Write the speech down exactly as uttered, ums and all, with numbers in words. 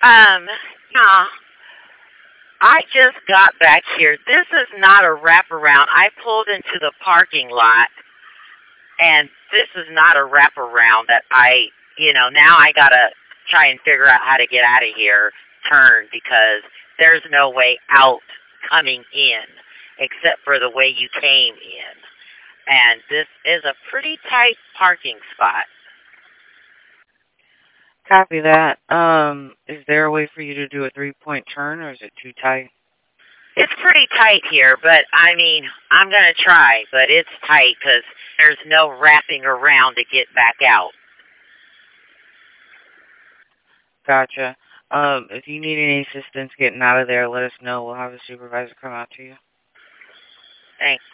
Um, yeah, I just got back here. This is not a wraparound. I pulled into the parking lot, and this is not a wraparound that I, you know, now I gotta try and figure out how to get out of here, turn, because there's no way out coming in except for the way you came in. And this is a pretty tight parking spot. Copy that. Um, is there a way for you to do a three-point turn, or is it too tight? It's pretty tight here, but I mean, I'm going to try, but it's tight because there's no wrapping around to get back out. Gotcha. Um, if you need any assistance getting out of there, let us know. We'll have a supervisor come out to you. Thanks.